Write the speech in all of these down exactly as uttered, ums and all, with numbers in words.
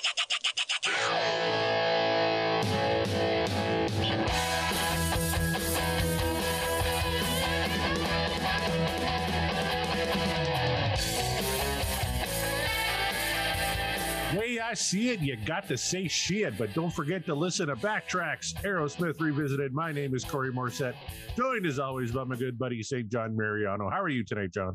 Way I see it, you got to say shit, but don't forget to listen to Backtracks, Aerosmith Revisited. My name is Corey Morissette, joined as always by my good buddy, Saint John Mariano. How are you tonight, John?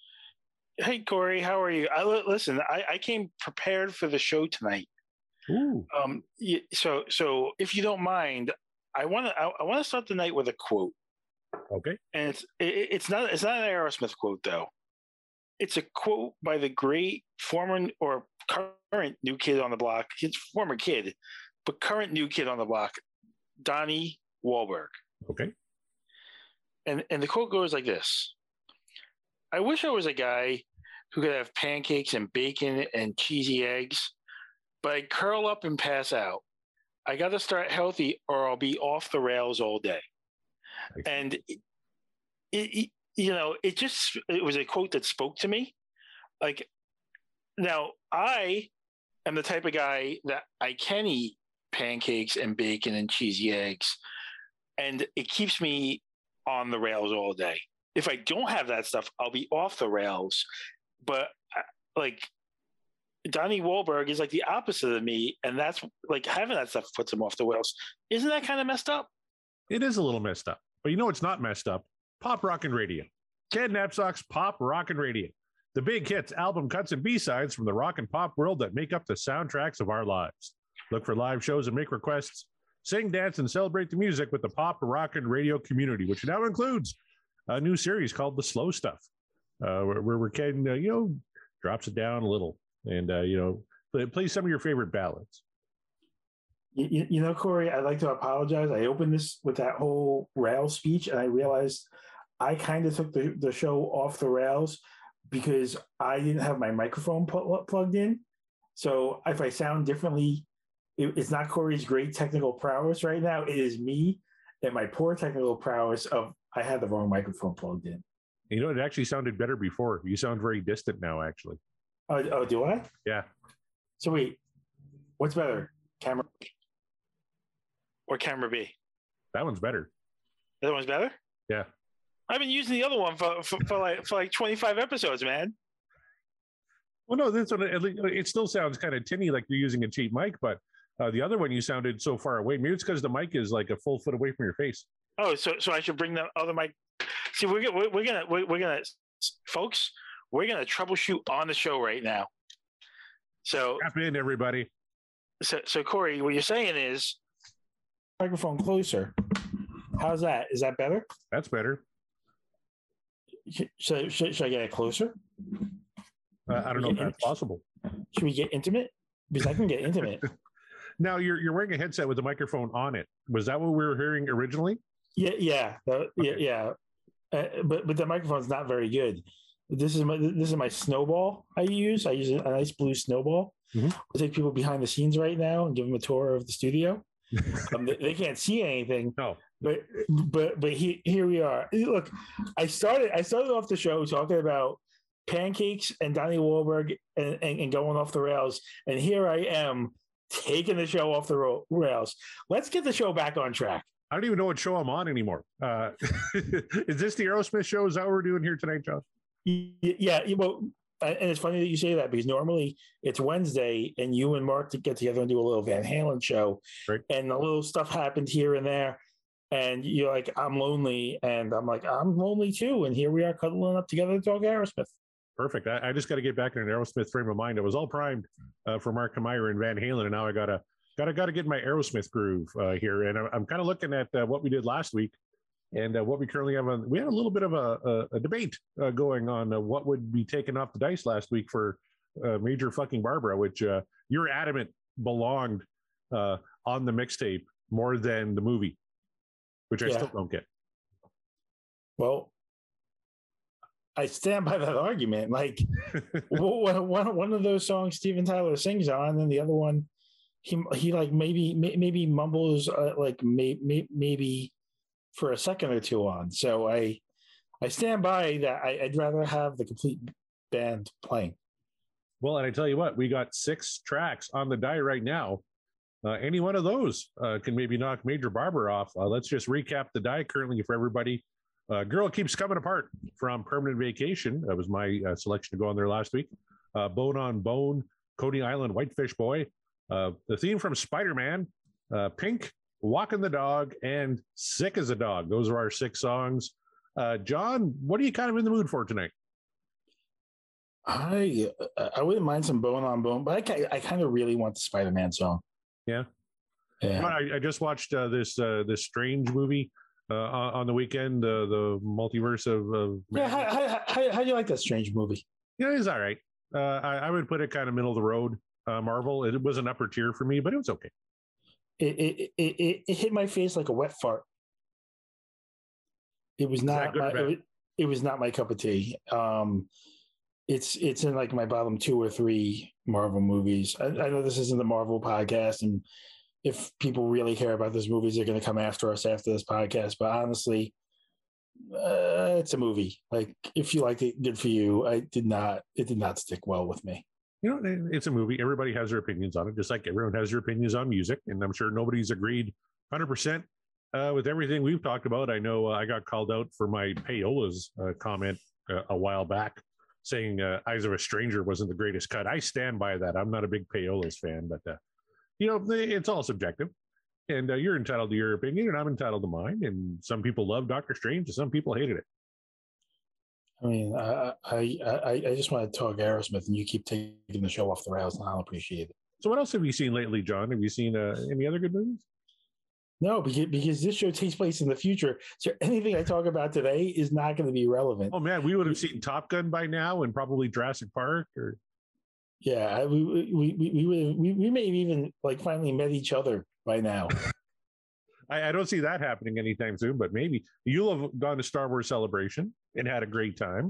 Hey, Corey, how are you? I Listen, I, I came prepared for the show tonight. Ooh. Um, so, so if you don't mind, I want to I, I want to start the night with a quote. Okay. And it's it, it's not it's not an Aerosmith quote though. It's a quote by the great former or current new kid on the block. His former kid, but current new kid on the block, Donnie Wahlberg. Okay. And and the quote goes like this: I wish I was a guy who could have pancakes and bacon and cheesy eggs, but I'd curl up and pass out. I got to start healthy or I'll be off the rails all day. And it, it, you know, it just, it was a quote that spoke to me. Like, now I am the type of guy that I can eat pancakes and bacon and cheesy eggs, and it keeps me on the rails all day. If I don't have that stuff, I'll be off the rails. But like Donnie Wahlberg is like the opposite of me, and that's like having that stuff puts him off the rails. Isn't that kind of messed up? It is a little messed up, but you know it's not messed up. Pop Rockin' Radio. Ken Napzok's Pop Rockin' Radio. The big hits, album cuts, and B-sides from the rock and pop world that make up the soundtracks of our lives. Look for live shows and make requests. Sing, dance, and celebrate the music with the Pop Rockin' Radio community, which now includes a new series called The Slow Stuff, uh, where, where Ken, uh, you know, drops it down a little and, uh, you know, play, play some of your favorite ballads. You, you know, Corey, I'd like to apologize. I opened this with that whole rail speech, and I realized I kind of took the, the show off the rails because I didn't have my microphone pl- plugged in. So if I sound differently, it, it's not Corey's great technical prowess right now. It is me and my poor technical prowess of I had the wrong microphone plugged in. You know, it actually sounded better before. You sound very distant now, actually. Oh, oh do I? Yeah. So wait, what's better? Camera or camera B? That one's better. That one's better? Yeah. I've been using the other one for, for, for like for like twenty-five episodes, man. Well, no, this one, it still sounds kind of tinny, like you're using a cheap mic, but uh, the other one you sounded so far away. Maybe it's because the mic is like a full foot away from your face. Oh, so so I should bring the other mic. See, we're we're, we're gonna we're, we're gonna folks, we're gonna troubleshoot on the show right now. So tap in, everybody. So so Corey, what you're saying is microphone closer. How's that? Is that better? That's better. Should, should, should I get it closer? Uh, I don't know if that's possible. Should we get intimate? Because I can get intimate. Now you're you're wearing a headset with a microphone on it. Was that what we were hearing originally? Yeah, yeah, uh, yeah, yeah. Uh, but but the microphone's not very good. This is my this is my snowball I use. I use a nice blue snowball. Mm-hmm. I'll take people behind the scenes right now and give them a tour of the studio. um, they, they can't see anything. No. But but but he, here we are. Look, I started I started off the show talking about pancakes and Donnie Wahlberg and, and, and going off the rails, and here I am taking the show off the ro- rails. Let's get the show back on track. I don't even know what show I'm on anymore. Uh, is this the Aerosmith show? Is that what we're doing here tonight, Josh? Yeah, well, and it's funny that you say that because normally it's Wednesday and you and Mark to get together and do a little Van Halen show, right. And a little stuff happened here and there. And you're like, I'm lonely. And I'm like, I'm lonely too. And here we are cuddling up together to talk Aerosmith. Perfect. I, I just got to get back in an Aerosmith frame of mind. I was all primed uh, for Mark Kamier and Van Halen. And now I got to got to got to get my Aerosmith groove uh, here. And I'm, I'm kind of looking at uh, what we did last week and uh, what we currently have on. We had a little bit of a, a, a debate uh, going on uh, what would be taken off the dice last week for uh, Major Fucking Barbara, which uh, you're adamant belonged uh, on the mixtape more than the movie. Which I yeah. still don't get. Well, I stand by that argument. Like one, one, one of those songs Steven Tyler sings on, and the other one, he he like maybe maybe mumbles uh, like may, may, maybe for a second or two on. So I I stand by that. I, I'd rather have the complete band playing. Well, and I tell you what, we got six tracks on the die right now. Uh, any one of those uh, can maybe knock Major Barber off. Uh, let's just recap the die currently for everybody. Uh, Girl Keeps Coming Apart from Permanent Vacation. That was my uh, selection to go on there last week. Uh, Bone on Bone, Coney Island, Whitefish Boy. Uh, the theme from Spider-Man, uh, Pink, Walking the Dog, and Sick as a Dog. Those are our six songs. Uh, John, what are you kind of in the mood for tonight? I I wouldn't mind some Bone on Bone, but I, I kind of really want the Spider-Man song. Yeah. Yeah. I, I just watched uh, this uh, this Strange movie uh, on, on the weekend, uh, the multiverse of. of yeah. How, how, how, how do you like that Strange movie? Yeah, it's all right. Uh, I, I would put it kind of middle of the road. Uh, Marvel. It was an upper tier for me, but it was okay. It it it, it, it hit my face like a wet fart. It was not. My, it, it was not my cup of tea. Um, it's it's in like my bottom two or three Marvel movies. I, I know this isn't the Marvel podcast, and if people really care about those movies, they're going to come after us after this podcast. But honestly, uh, it's a movie. Like, if you liked it, good for you. I did not. It did not stick well with me. You know, it's a movie. Everybody has their opinions on it, just like everyone has their opinions on music. And I'm sure nobody's agreed one hundred percent uh, with everything we've talked about. I know uh, I got called out for my Payolas uh, comment uh, a while back, saying uh, Eyes of a Stranger wasn't the greatest cut. I stand by that. I'm not a big Payolas fan, but, uh, you know, it's all subjective. And uh, you're entitled to your opinion, and I'm entitled to mine. And some people love Doctor Strange, and some people hated it. I mean, I I I, I just want to talk Aerosmith, and you keep taking the show off the rails, and I'll appreciate it. So what else have you seen lately, John? Have you seen uh, any other good movies? No, because, because this show takes place in the future. So anything I talk about today is not going to be relevant. Oh, man, we would have seen Top Gun by now and probably Jurassic Park. Or Yeah, we we we we, would, we, we may have even like finally met each other by now. I, I don't see that happening anytime soon, but maybe. You'll have gone to Star Wars Celebration and had a great time.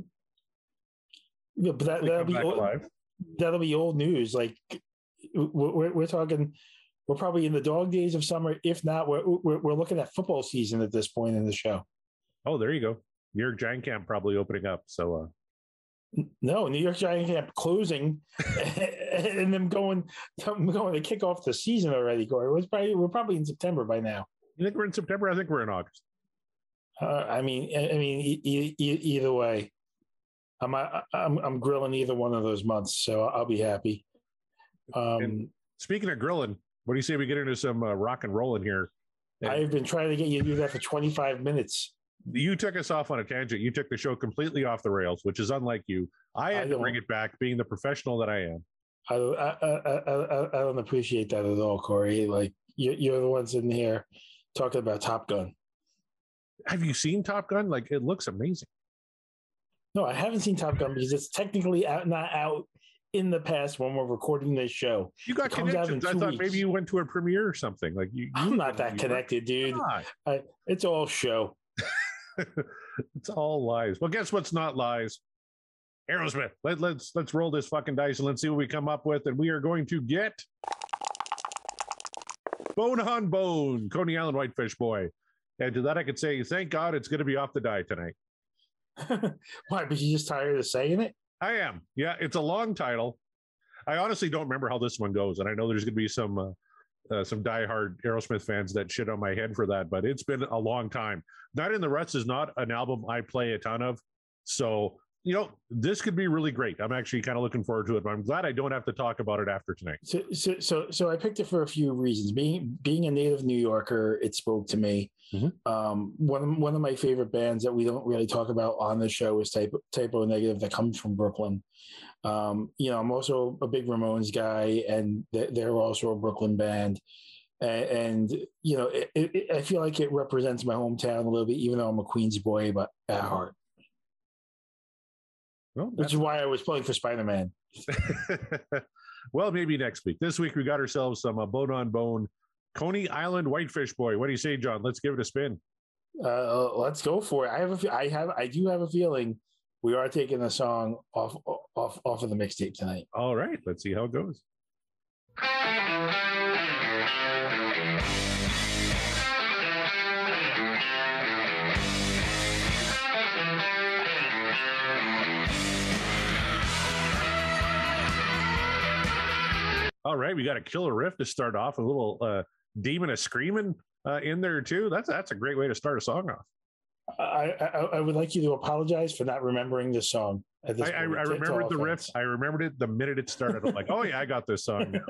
Yeah, but that, that'll be old, that'll be old news. Like we're, we're talking, we're probably in the dog days of summer. If not, we're, we're we're looking at football season at this point in the show. Oh, there you go. New York Giant Camp probably opening up. So, uh, no, New York Giant Camp closing, and them going going to kick off the season already. Corey, we're probably we're probably in September by now. You think we're in September? I think we're in August. Uh, I mean, I mean, e- e- either way, I'm I'm I'm grilling either one of those months, so I'll be happy. Um, and speaking of grilling, what do you say we get into some uh, rock and roll in here? And I've been trying to get you to do that for twenty-five minutes. You took us off on a tangent. You took the show completely off the rails, which is unlike you. I had I to bring it back, being the professional that I am. I I I, I, I don't appreciate that at all, Corey. Like you, you're the ones in here talking about Top Gun. Have you seen Top Gun? Like, it looks amazing. No, I haven't seen Top Gun because it's technically out, not out in the past when we're recording this show. You got connections. I thought weeks. maybe you went to a premiere or something. Like you, you I'm not that connected, dude. I, it's all show. It's all lies. Well, guess what's not lies? Aerosmith. Let, let's let's roll this fucking dice and let's see what we come up with. And we are going to get Bone on Bone, Coney Island Whitefish Boy. And to that I could say, thank God it's going to be off the die tonight. Why? Because you're just tired of saying it? I am. Yeah, it's a long title. I honestly don't remember how this one goes. And I know there's going to be some uh, uh, some diehard Aerosmith fans that shit on my head for that, but it's been a long time. Night in the Ruts is not an album I play a ton of. So, you know, this could be really great. I'm actually kind of looking forward to it, but I'm glad I don't have to talk about it after tonight. So, so, so, so I picked it for a few reasons. Being being a native New Yorker, it spoke to me. Mm-hmm. Um, one of one of my favorite bands that we don't really talk about on the show is Typo, Typo Negative, that comes from Brooklyn. Um, you know, I'm also a big Ramones guy, and they're also a Brooklyn band. And, and you know, it, it, I feel like it represents my hometown a little bit, even though I'm a Queens boy, but at heart. Well, which is why I was playing for Spider-Man. Well, maybe next week. This week we got ourselves some uh, Bone on Bone, Coney Island Whitefish Boy. What do you say, John? Let's give it a spin. Uh, let's go for it. I have a, I have, I do have a feeling we are taking a song off, off, off of the mixtape tonight. All right, let's see how it goes. All right, we got a killer riff to start off. A little uh, demon of screaming uh, in there too. That's that's a great way to start a song off. I, I I would like you to apologize for not remembering this song. At this I, I, point. I To- to remembered all the riff. fans. I remembered it the minute it started. I'm like, oh yeah, I got this song now.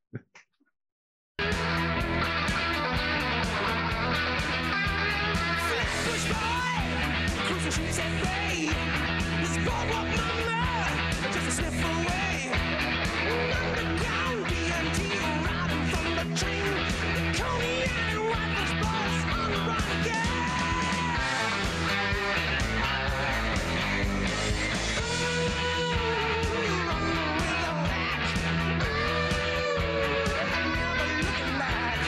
Flatbush boy, cruising streets at bay. This boardwalk mama, just a sniff away. Underground D M T riding from the train. Coney Island Whitefish boys on the run again. Ooh, running with the pack. Ooh, never looking back.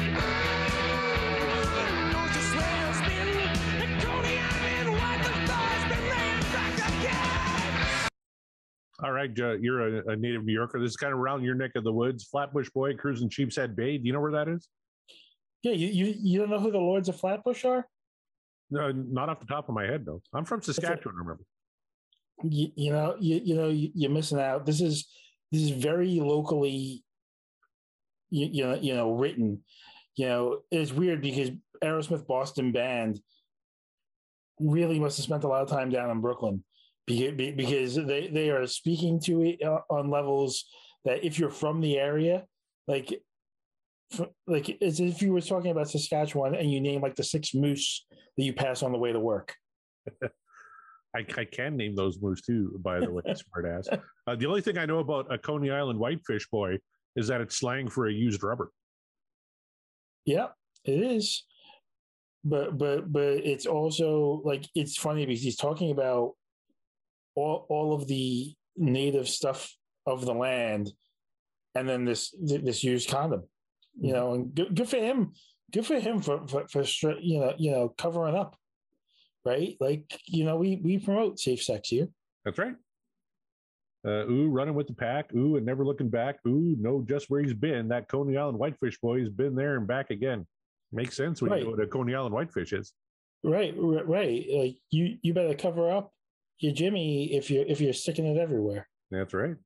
Ooh, knows just where it's been. And Coney Island Whitefish boys been there back again. All right, uh, you're a, a native New Yorker. This is kind of around your neck of the woods. Flatbush Boy cruising Sheepshead Bay. Do you know where that is? Yeah, you, you you don't know who the Lords of Flatbush are? No, not off the top of my head though. I'm from Saskatchewan. Remember? You, you know, you you know, you, you're missing out. This is this is very locally, you, you know, you know, written. You know, it's weird because Aerosmith Boston Band really must have spent a lot of time down in Brooklyn because because they they are speaking to it uh, on levels that if you're from the area, like. f- Like as if you were talking about Saskatchewan and you name like the six moose that you pass on the way to work. I, I can name those moose too, by the way, smartass. Uh, the only thing I know about a Coney Island Whitefish Boy is that it's slang for a used rubber. Yeah, it is. But but but it's also like it's funny because he's talking about all all of the native stuff of the land, and then this this used condom, you know, and good, good for him. Good for him for for, for stra- you know you know covering up, right? Like you know we we promote safe sex here. That's right. Uh, ooh, running with the pack. Ooh, and never looking back. Ooh, know just where he's been. That Coney Island Whitefish Boy has been there and back again. Makes sense when Right. you know what a Coney Island Whitefish is. Right, right, right. Like you you better cover up your Jimmy if you if you're sticking it everywhere. That's right.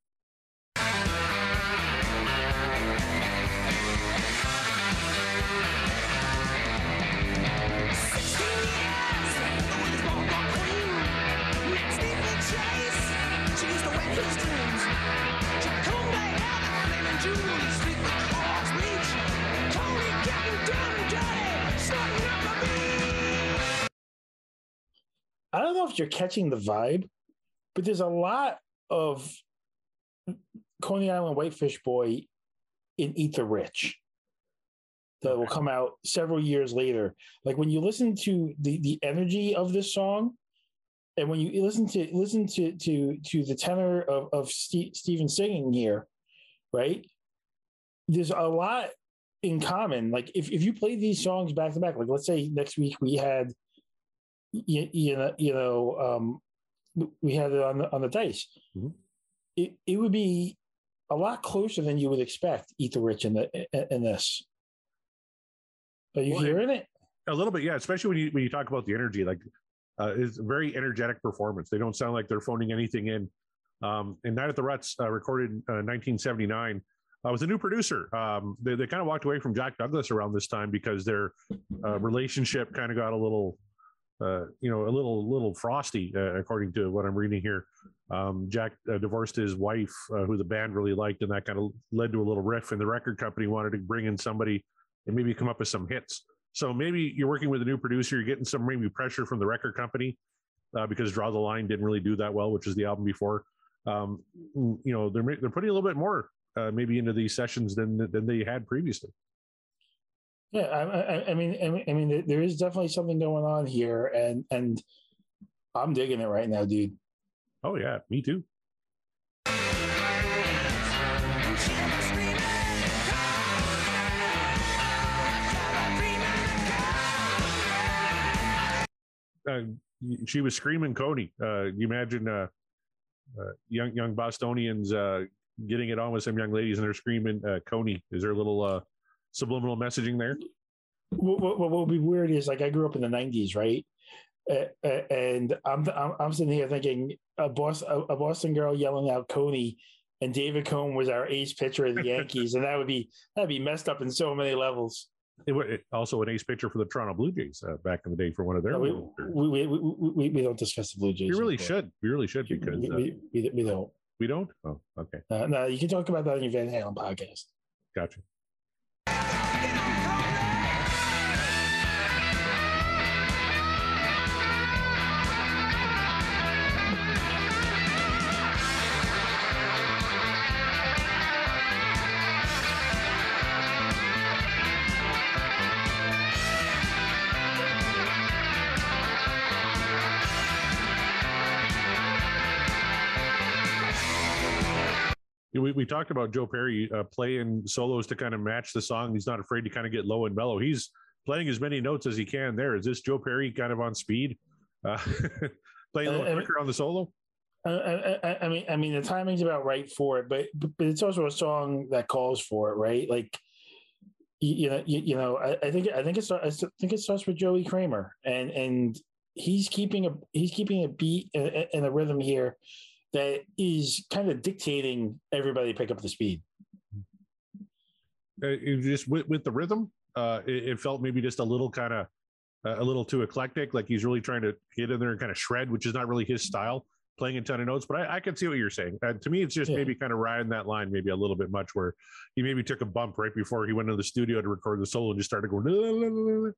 sixteen years, the woman's boardwalk queen. Next steeplechase, she used to wet his dreams. Jacombe, Allen, and Julie Street with Claws Reach. Tony getting done dirty, starting up a beat. I don't know if you're catching the vibe, but there's a lot of Coney Island Whitefish Boy in Eat the Rich that will come out several years later. Like when you listen to the the energy of this song, and when you listen to listen to to to the tenor of of Steve, Stephen singing here, right? There's a lot in common. Like if if you play these songs back to back, like let's say next week we had you, you know you know um we had it on the on the dice. Mhm. It it would be a lot closer than you would expect. Eat the Rich in the in this. Are you Well, hearing it? A little bit, yeah. Especially when you when you talk about the energy, like uh, it's a very energetic performance. They don't sound like they're phoning anything in. Um, and Night at the Ruts, uh, recorded in uh, nineteen seventy-nine, uh, was a new producer. Um, they they kind of walked away from Jack Douglas around this time because their uh, relationship kind of got a little, uh, you know, a little little frosty, uh, according to what I'm reading here. Um, Jack uh, divorced his wife, uh, who the band really liked, and that kind of led to a little riff. And the record company wanted to bring in somebody and maybe come up with some hits. So maybe you're working with a new producer, you're getting some maybe pressure from the record company uh, because Draw the Line didn't really do that well, which is the album before. Um, you know, they're they're putting a little bit more uh, maybe into these sessions than than they had previously. Yeah, I, I, I mean, I mean, I mean, there is definitely something going on here, and and I'm digging it right now, dude. Oh yeah, me too. And she was screaming, Uh, she was screaming Coney. Uh, you imagine uh, uh, young young Bostonians uh, getting it on with some young ladies and they're screaming uh, Coney. Is there a little uh, subliminal messaging there? What, what, what would be weird is like I grew up in the nineties, right? Uh, uh, and I'm, I'm I'm sitting here thinking a Boston a, a Boston girl yelling out Coney and David Cone was our ace pitcher of the Yankees, and that would be that'd be messed up in so many levels. It, wa- it, also an ace pitcher for the Toronto Blue Jays uh, back in the day for one of their. No, we, World Series. we, we, we, we, we don't discuss the Blue Jays. we really anymore. should. We really should because we, uh, we, we, we don't. we don't. Oh, okay, Uh, no, you can talk about that on your Van Halen podcast. gotcha. We, we talked about Joe Perry uh, playing solos to kind of match the song. He's not afraid to kind of get low and mellow. He's playing as many notes as he can there. Is this Joe Perry kind of on speed? Uh, playing a little Uh, I- quicker on the solo? I, I, I mean, I mean, the timing's about right for it, but but it's also a song that calls for it, right? Like, you, you know, you, you know, I, I think I think it starts. I think it starts with Joey Kramer, and and he's keeping a he's keeping a beat and, and a rhythm here that is kind of dictating everybody pick up the speed. Uh, it just with, with the rhythm, uh, it, it felt maybe just a little kind of uh, a little too eclectic. Like he's really trying to get in there and kind of shred, which is not really his style, playing a ton of notes. But I, I can see what you're saying. Uh, to me, it's just Yeah. maybe kind of riding that line maybe a little bit much, where he maybe took a bump right before he went into the studio to record the solo and just started going. "La, la, la, la, la."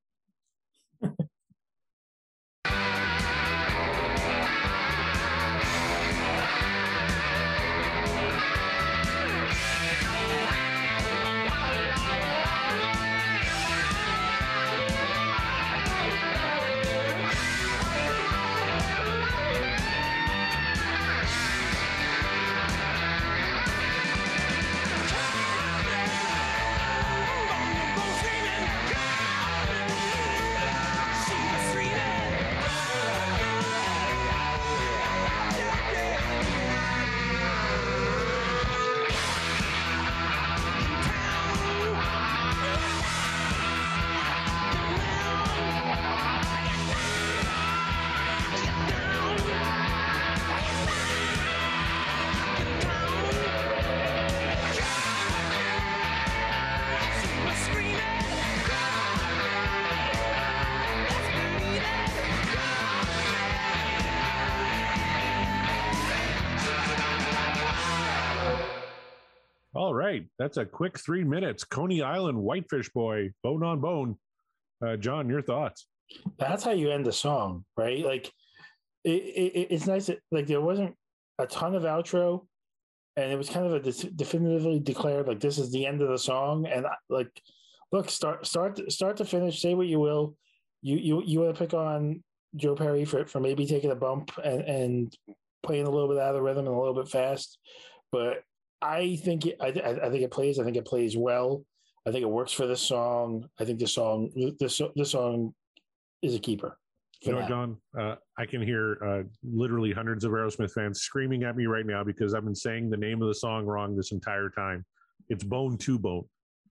All right, that's a quick three minutes. Coney Island, Whitefish Boy, bone on bone. Uh, John, your thoughts? That's how you end the song, right? Like, it, it, it's nice that like there wasn't a ton of outro, and it was kind of a de- definitively declared like this is the end of the song. And like, look, start start start to finish, say what you will. You you you want to pick on Joe Perry for for maybe taking a bump and and playing a little bit out of the rhythm and a little bit fast, but I think it, I, I think it plays. I think it plays well. I think it works for this song. I think this song this this song is a keeper. You know, John, uh, I can hear uh, literally hundreds of Aerosmith fans screaming at me right now because I've been saying the name of the song wrong this entire time. It's Bone to Bone.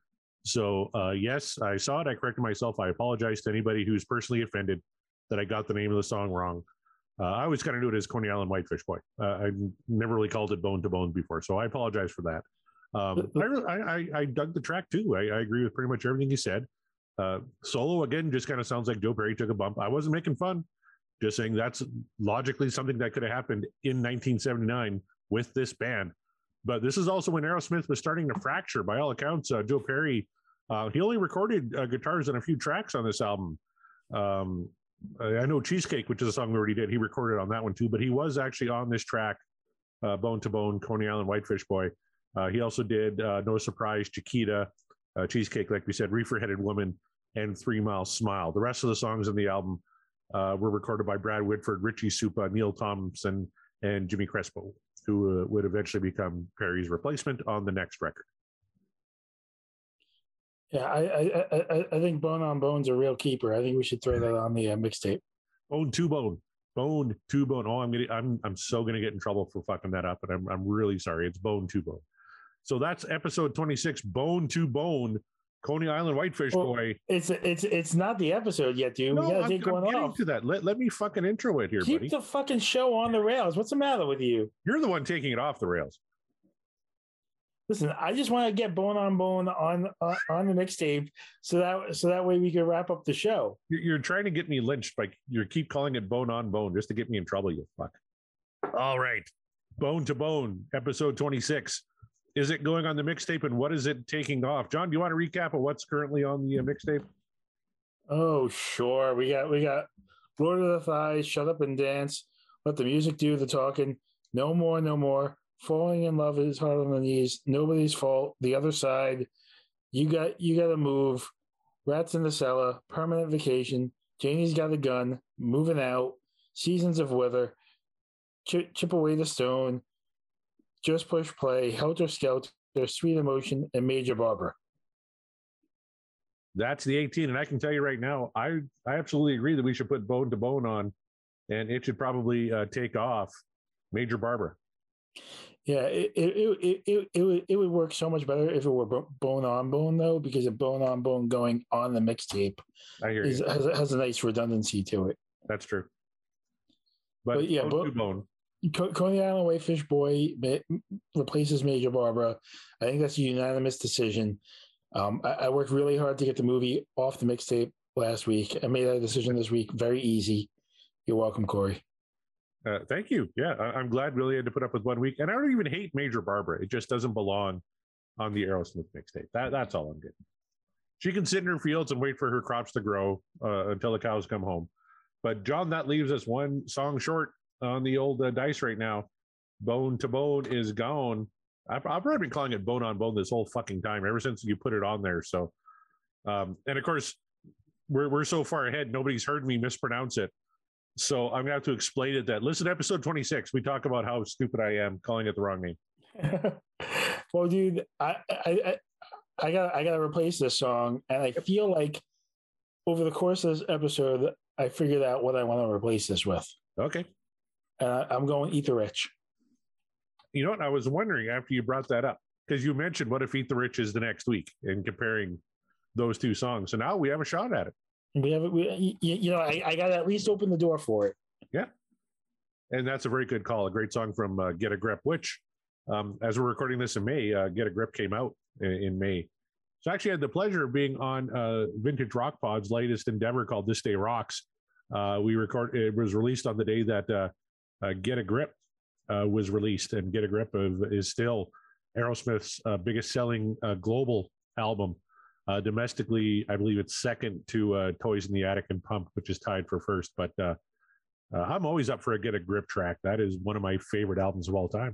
So, uh, yes, I saw it. I corrected myself. I apologize to anybody who's personally offended that I got the name of the song wrong. Uh, I always kind of knew it as Coney Island Whitefish Boy. Uh, I never really called it Bone to Bone before, so I apologize for that. Um, I, really, I, I, I dug the track too. I, I agree with pretty much everything you said. Uh, solo again just kind of sounds like Joe Perry took a bump. I wasn't making fun, just saying that's logically something that could have happened in nineteen seventy-nine with this band. But this is also when Aerosmith was starting to fracture. By all accounts, uh, Joe Perry, uh, he only recorded uh, guitars on a few tracks on this album. Um, I know Cheesecake, which is a song we already did, he recorded on that one too, but he was actually on this track, uh, Bone to Bone, Coney Island Whitefish Boy. Uh, he also did uh, No Surprise, Chiquita, uh, Cheesecake, like we said, Reefer Headed Woman, and Three Mile Smile. The rest of the songs in the album uh, were recorded by Brad Whitford, Richie Supa, Neil Thompson, and Jimmy Crespo, who uh, would eventually become Perry's replacement on the next record. Yeah, I I I, I think Bone on Bone's a real keeper. I think we should throw that on the uh, mixtape. Bone to Bone, Bone to Bone. Oh, I'm gonna, I'm, I'm so gonna get in trouble for fucking that up, and I'm, I'm really sorry. It's Bone to Bone. So that's episode twenty-six, Bone to Bone, Coney Island Whitefish Well, Boy. It's it's it's not the episode yet, dude. No, we gotta I'm, take I'm one getting off. to that. Let, let me fucking intro it here, Keep buddy. the fucking show on the rails. What's the matter with you? You're the one taking it off the rails. Listen, I just want to get bone on bone on on, on the mixtape, so that so that way we can wrap up the show. You're, you're trying to get me lynched by you keep calling it bone on bone just to get me in trouble. You fuck. All right, Bone to Bone, episode twenty-six. Is it going on the mixtape, and what is it taking off? John, do you want to recap of what's currently on the uh, mixtape? Oh, sure. We got we got Lord of the Thighs, Shut Up and Dance, Let the Music Do the Talking, No More, No More, Falling in Love is Hard on the Knees, Nobody's Fault, The Other Side, You Got You Got to Move, Rats in the Cellar, Permanent Vacation, Janie's Got a Gun, Moving Out, Seasons of Weather, Chip, Chip Away the Stone, Just Push Play, Helter Skelter, Sweet Emotion, and Major Barbara. That's the eighteen, and I can tell you right now, I I absolutely agree that we should put Bone to Bone on, and it should probably uh, take off Major Barbara. Yeah, it it, it it it would it would work so much better if it were bone on bone though, because a bone on bone going on the mixtape I hear is, you. has, has a nice redundancy to it. That's true. But, But yeah, Bone but- to Bone. Co- Coney Island Whitefish Boy ma- replaces Major Barbara. I think that's a unanimous decision. Um, I, I worked really hard to get the movie off the mixtape last week. I made that decision this week very easy. You're welcome, Corey. Uh, thank you. Yeah, I, I'm glad Willie had to put up with one week, and I don't even hate Major Barbara. It just doesn't belong on the Aerosmith mixtape. That that's all I'm getting. She can sit in her fields and wait for her crops to grow uh, until the cows come home. But John, that leaves us one song short on the old uh, dice right now. Bone to Bone is gone. I've, I've probably been calling it Bone on Bone this whole fucking time, ever since you put it on there. So, um, and of course, we're we're so far ahead, nobody's heard me mispronounce it. So I'm gonna have to explain it. That listen to episode twenty-six. We talk about how stupid I am calling it the wrong name. Well, dude, I I I, I got I got to replace this song, and I feel like over the course of this episode, I figured out what I want to replace this with. Okay. Uh, I'm going Eat the Rich. You know what? I was wondering after you brought that up, because you mentioned what if Eat the Rich is the next week and comparing those two songs. So now we have a shot at it. We have we you, you know I, I got to at least open the door for it. Yeah. And that's a very good call. A great song from uh, Get a Grip, which, um, as we're recording this in May, uh, Get a Grip came out in, in May. So I actually had the pleasure of being on uh, Vintage Rock Pod's latest endeavor called This Day Rocks. Uh, we record. It was released on the day that uh, uh, Get a Grip uh, was released, and Get a Grip of, is still Aerosmith's uh, biggest selling uh, global album. Uh, domestically, I believe it's second to uh, Toys in the Attic and Pump, which is tied for first. But uh, uh, I'm always up for a Get a Grip track. That is one of my favorite albums of all time.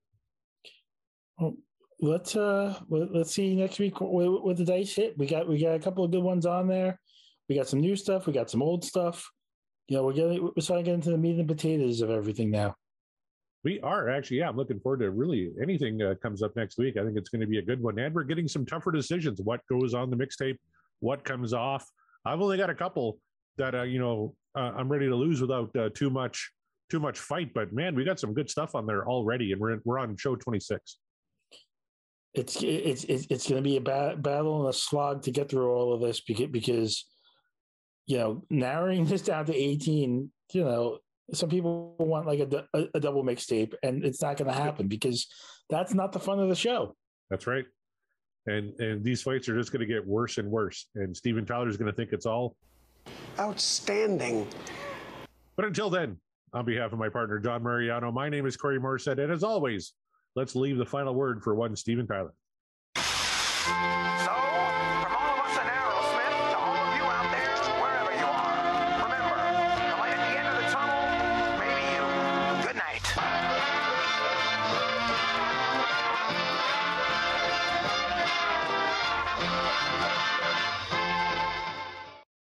Well, let's uh let's see next week with, with the dice hit. We got we got a couple of good ones on there. We got some new stuff. We got some old stuff. You know, we're getting we're starting to get into the meat and potatoes of everything now. We are actually, yeah. I'm looking forward to really anything uh, comes up next week. I think it's going to be a good one, and we're getting some tougher decisions. What goes on the mixtape? What comes off? I've only got a couple that uh, you know uh, I'm ready to lose without uh, too much too much fight. But man, we got some good stuff on there already, and we're we're on show twenty-six. It's it's it's, it's going to be a ba- battle and a slog to get through all of this because because you know narrowing this down to eighteen. You know. Some people want like a, a, a double mixtape, and it's not going to happen because that's not the fun of the show. That's right. And and these fights are just going to get worse and worse. And Steven Tyler is going to think it's all outstanding. But until then, on behalf of my partner, John Mariano, my name is Corey Morissette. And as always, let's leave the final word for one Steven Tyler. So